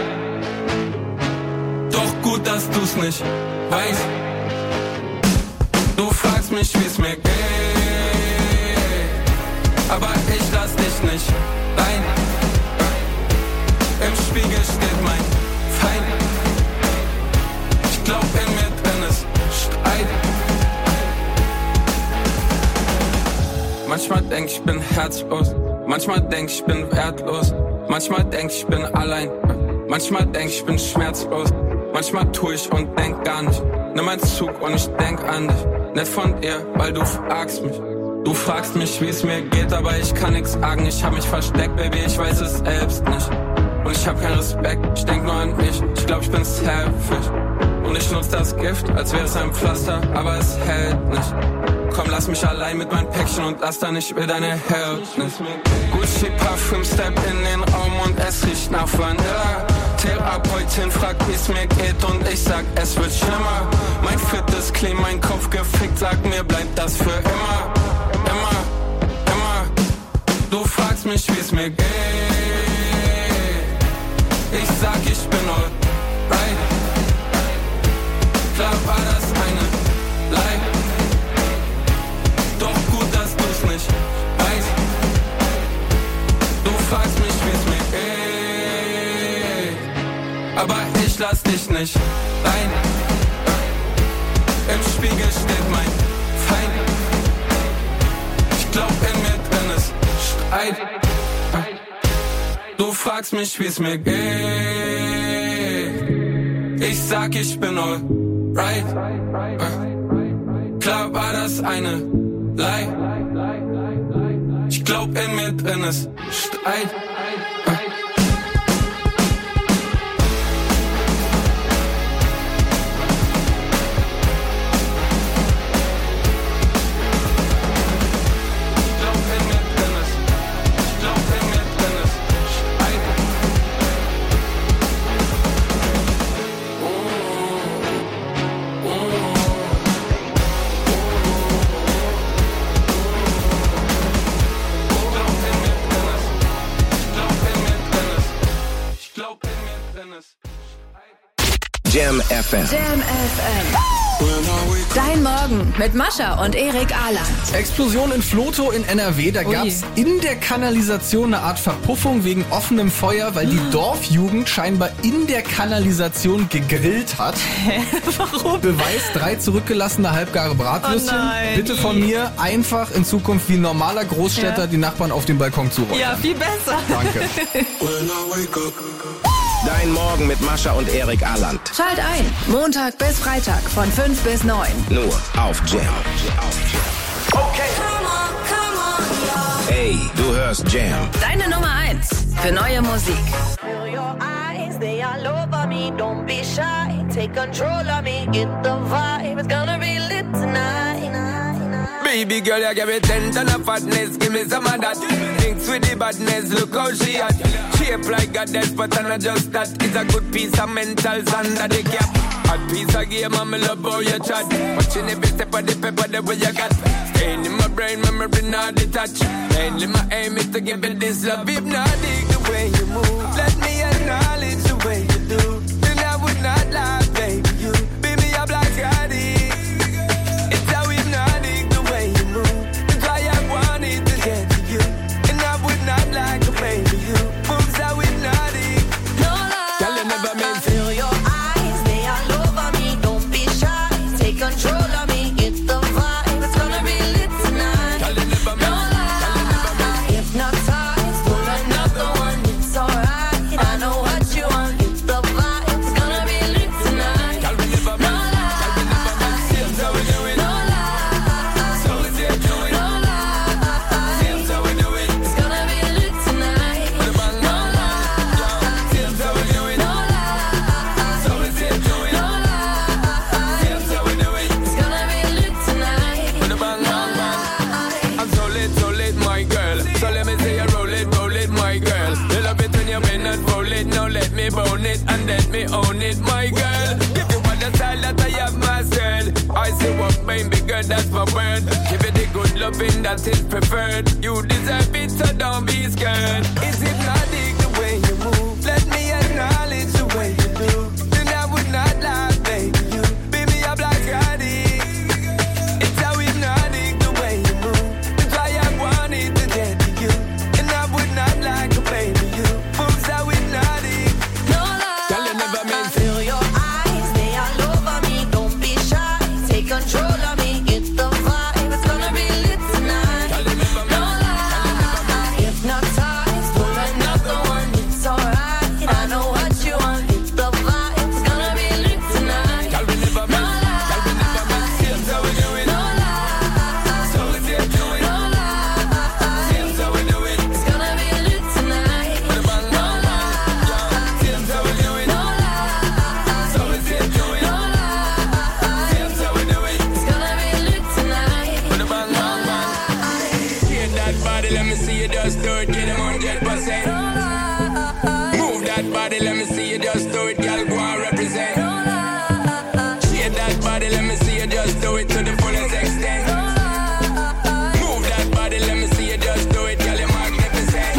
Doch gut, dass du's nicht weißt. Du fragst mich, wie's mir geht. Aber ich lass dich nicht rein. Im Spiegel steht mein Feind. Ich glaub in mir drin ist Streit. Manchmal denk ich bin herzlos, manchmal denk ich bin wertlos, manchmal denk ich bin allein, manchmal denk ich bin schmerzlos, manchmal tu ich und denk gar nicht. Nimm einen Zug und ich denk an dich. Nicht von dir, weil du fragst mich. Du fragst mich, wie es mir geht, aber ich kann nix sagen. Ich hab mich versteckt, Baby, ich weiß es selbst nicht. Und ich hab keinen Respekt, ich denk nur an mich. Ich glaub, ich bin selfish. Und ich nutz das Gift, als wäre es ein Pflaster, aber es hält nicht. Komm, lass mich allein mit meinem Päckchen und lass dann nicht mit deiner Hälfnis. Gucci Parfüm, step in den Raum und es riecht nach Vanilla. Therapeutin fragt, wie's mir geht und ich sag, es wird schlimmer. Mein Fit ist clean, mein Kopf gefickt, sag mir, bleibt das für immer. Immer, immer. Du fragst mich, wie's mir geht. Ich sag, ich bin alright. Klar war das eine Lie. Doch gut, dass du's nicht weißt. Du fragst mich, wie's mir geht. Aber ich lass dich nicht rein. Im Spiegel steht mein Feind. Ich glaub in mir drin ist Streit. Du fragst mich, wie's mir geht. Ich sag, ich bin alright. Klar war das eine Lie. Ich glaub in mir drin ist Streit. Jam FM. Jam FM. Dein Morgen mit Mascha und Erik Aland. Explosion in Vlotho in NRW. Da gab's in der Kanalisation eine Art Verpuffung wegen offenem Feuer, weil die Dorfjugend scheinbar in der Kanalisation gegrillt hat. Hä? Warum? Beweis: 3 zurückgelassene halbgare Bratwürstchen. Oh nein. Bitte von mir einfach in Zukunft wie ein normaler Großstädter die Nachbarn auf dem Balkon zuräumen. Ja, viel besser. Danke. Dein Morgen mit Mascha und Erik Aland. Schalt ein. Montag bis Freitag von 5 bis 9. Nur auf Jam. Okay. Ey, du hörst Jam. Deine Nummer 1 für neue Musik. Feel your eyes, they all over me. Don't be shy, take control of me. Get the vibe, it's gonna be lit tonight. Baby girl, you give me 10 ton of fatness, give me some of that. Thinks with the badness, look how she at. Shape like a death, but I'm not just that. It's a good piece of mentals under the cap. Hot piece of game, I'm in love how you chat. Watching every step of the pepper, the way you got. Staying in my brain, memory not detached. Mainly my aim is to give it this love. Hypnotic the way you move. Let me acknowledge the way you do. Then I would not lie, baby. You beat me up like Scotty. It's how hypnotic the way you move. That's why I wanted to get to you. And I would not like to play with you. Moves how hypnotic. No lie. Girl, you never meant to. Feel your eyes, they all over me. Don't be shy, take control of me. Get the vibe, it's gonna be lit tonight. Girl, you never meant. No lie. Hypnotized, pull another one. It's alright. I know what you want. Get the vibe, it's gonna be lit tonight. Girl, we never meant. No lie. Girl, we never meant. Seems how we do it. No lie. So we say do it. No lie. Seems how we do it. It's gonna be lit tonight. With a bang, No bang, bang. lie. Seems how we do it. No lie. So we say do it. No lie. Seems how we do it. It's gonna be lit tonight. With a bang, bang, bang. I'm so lit, my girl. So let me say you roll it, my girl. You love it when you bend and roll it. Now let me bone it and let me own it, my girl. Give you all the style that I have mastered. I say what baby girl, that's my word. Give it the good loving that is preferred. You deserve it, so don't be scared. Is it hypnotic the way you move? Let me acknowledge the way you do. Then I would not lie, baby. You beat me up like Scotty. It's how hypnotic the way you move. That's why I wanted to get to you. And I would not like to play with you. Moves how hypnotic. do it, get them 100%. Move that body, let me see you just do it, girl, go and represent. Shake that body, let me see you just do it to the fullest extent. Move that body, let me see you just do it, girl, you're magnificent.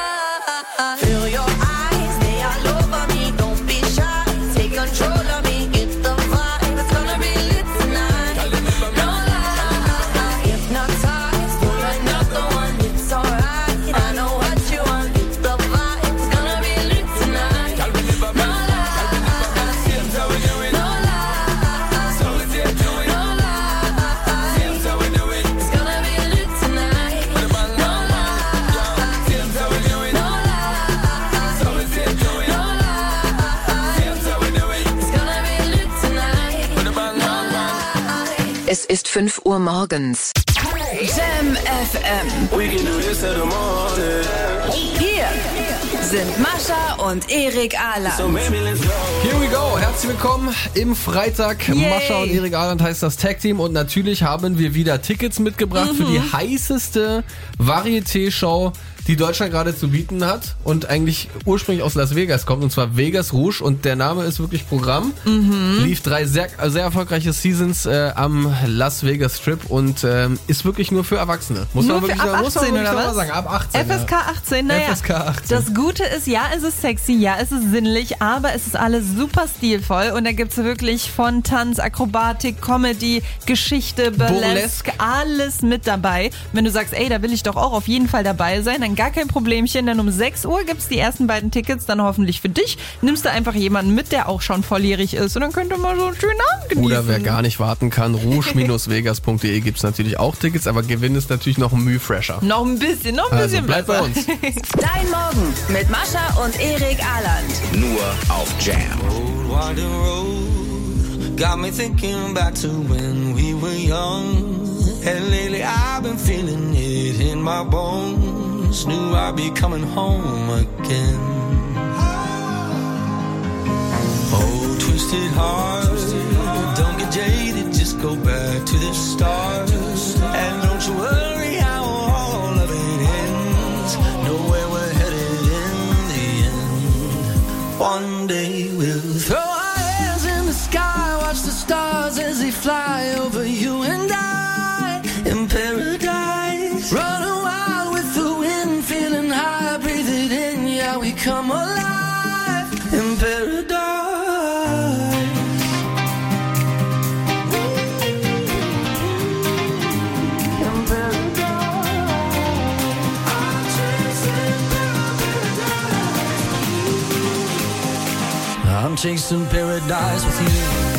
Feel your eyes, they all over me. Don't be shy, take control of me. Get the vibe, it's gonna be lit tonight. No lie, hypnotized, pull another one, it's alright. I know what you want, get the vibe, it's gonna be lit tonight. No lie, here's how we do it. No lie, so let's get to it. No lie, here's how we do it. It's gonna be lit tonight. No lie, here's how we do it. No lie, so let's get to it. No lie, here's how we do it. It's gonna be lit tonight. No lie. Es ist 5 Uhr morgens. Jam FM. We can do this till the morning. Hier sind Mascha und Erik Ahland. So maybe let's go. Here we go, herzlich willkommen im Freitag. Yay. Mascha und Erik Ahland heißt das Tag-Team und natürlich haben wir wieder Tickets mitgebracht für die heißeste Varieté-Show, die Deutschland gerade zu bieten hat und eigentlich ursprünglich aus Las Vegas kommt, und zwar Vegas Rouge, und der Name ist wirklich Programm. Lief 3 sehr erfolgreiche Seasons am Las Vegas Strip und ist wirklich nur für Erwachsene. Muss Nur man wirklich für ab muss man 18 wirklich oder mal was? sagen, ab 18. FSK 18, naja. FSK 18. Das Gute ist, ja, es ist sexy, ja, es ist sinnlich, aber es ist alles super stilvoll und da gibt's wirklich von Tanz, Akrobatik, Comedy, Geschichte, Burlesque, alles mit dabei. Wenn du sagst, ey, da will ich doch auch auf jeden Fall dabei sein, dann gar kein Problemchen, denn um 6 Uhr gibt's die ersten beiden Tickets, dann hoffentlich für dich. Nimmst du einfach jemanden mit, der auch schon volljährig ist und dann könnt ihr mal so einen schönen Abend genießen. Oder wer gar nicht warten kann, rouge-vegas.de gibt's natürlich auch Tickets, aber Gewinn ist natürlich noch ein Mühe fresher. Noch ein bisschen Also bleibt bei besser. uns. Dein Morgen mit Mascha und Erik Ahland. Nur auf Jam. Winding road got me thinking back to when we were young. And lately I've been feeling it in my bones. Knew I'd be coming home again. Oh, twisted heart, don't get jaded, just go back to the start. And don't you worry how all of it ends. Know where we're headed in the end. One day we'll throw our hands in the sky, watch the stars as they fly over you and I in paradise. Running wild with the wind, feeling high, breathe it in, yeah, we come alive in paradise. In paradise. I'm chasing paradise. I'm chasing paradise with you.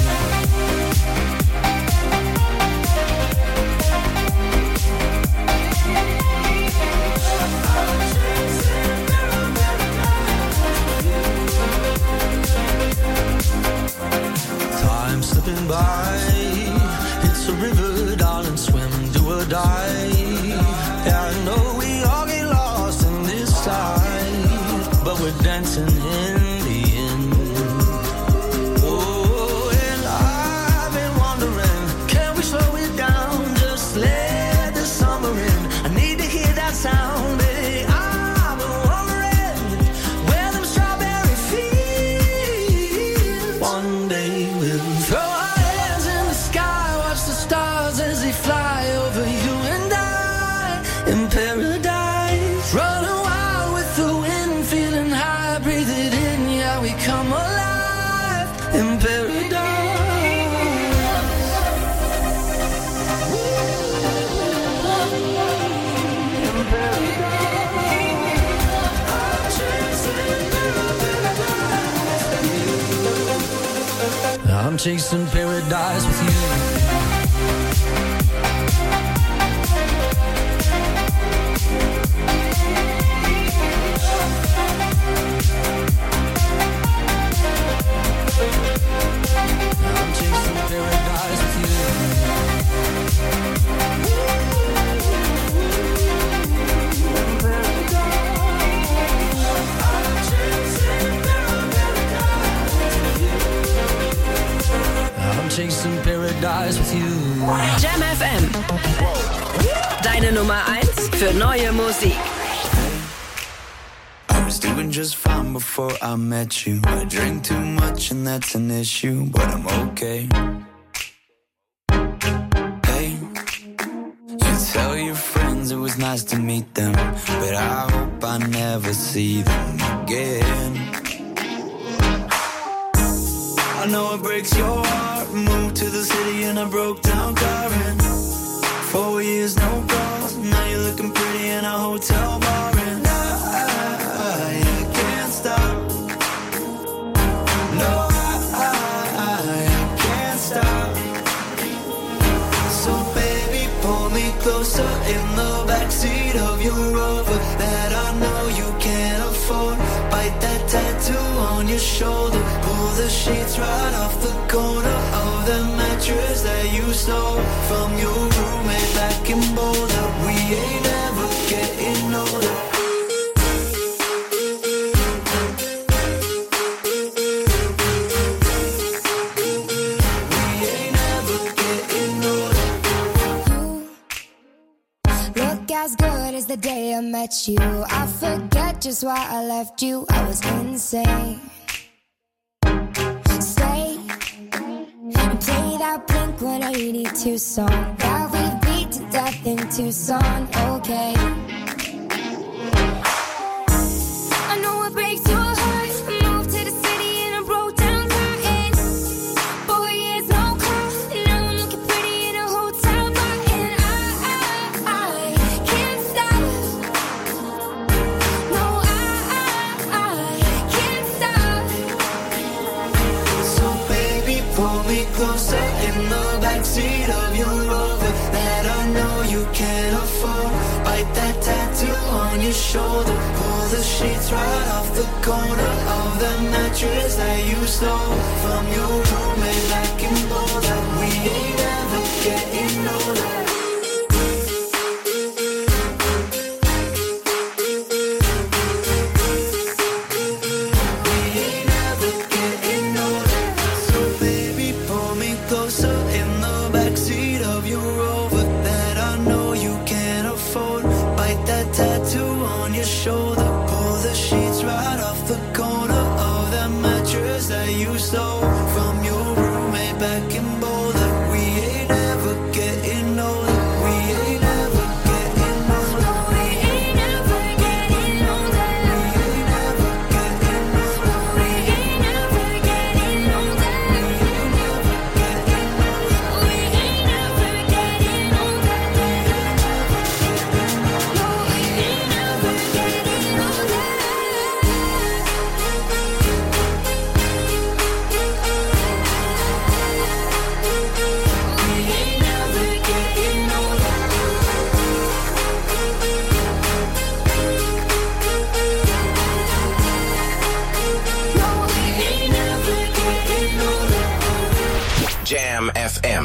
Time slipping by, it's a river, darling, swim, do or die. Yeah, I know we all get lost in this tide, but we're dancing in the end. Oh, and I've been wondering, can we slow it down, just let the summer in? I need to hear that sound, baby. I've been wondering where them strawberry fields. One day we'll throw our hands in the sky, watch the stars as they fly over you and I in paradise. Running wild with the wind, feeling high, breathe it in, yeah, we come alive in paradise. I'm chasing paradise with you. I'm chasing paradise with you. I'm chasing paradise with you. Jam FM. Deine Nummer 1 für neue Musik. doing just fine before I met you. I drink too much and that's an issue, but I'm okay. Hey, you tell your friends it was nice to meet them, but I hope I never see them again. I know it breaks your heart. Moved to the city in a broke down car and 4 years no calls. Now you're looking pretty in a hotel bar and I can't stop. No, I can't stop. So baby, pull me closer in the backseat of your Rover that I know you can't afford. Bite that tattoo on your shoulder. Pull the sheets right off the corner of the mattress that you stole from your roommate back in Boulder. We ain't ever getting older. We ain't ever getting older. Look as good as the day I met you. I forget just why I left you. I was insane. Stay and play that Blink 182 song that we beat to death in Tucson. Okay. I know it breaks your heart. Moved to the city and I broke down crying. 4 years no call. Now I'm looking pretty in a hotel bar and I can't stop. No, I can't stop. So baby, pull me closer in the backseat of your Rover that I know you can't afford. Bite that tattoo on your shoulder. Pull the sheets right off the corner of the mattress that you stole from your roommate back in Boulder. We ain't ever getting older. We ain't ever getting older. So baby, pull me closer in the backseat of your Rover that I know you can't afford. Bite that tattoo on your shoulder. Pull the sheets right off the corner of the mattress that you stole from your roommate back in Boulder. We ain't ever getting older. We ain't ever getting older. We ain't ever getting older. We ain't ever getting older. We ain't ever getting older. We ain't ever getting older. No, we ain't ever getting older. We ain't ever getting older. No, we ain't ever getting older. Jam FM.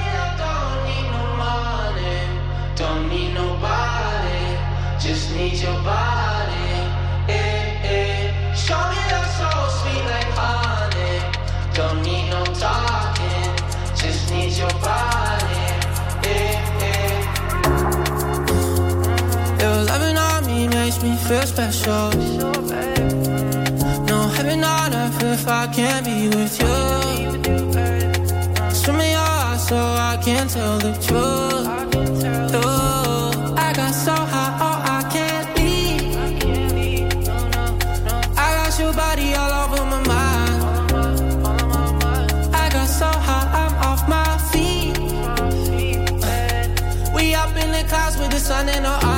Don't need nobody, just need your body. Show me love so sweet like honey. Don't need no talking, just need your body. Your loving on me makes me feel special. No heaven on earth if I can't be with you. Swim in your eyes so I can tell the truth. I got so high, oh I can't leave. I got your body all over my mind. I got so high, I'm off my feet. We up in the clouds with the sun in our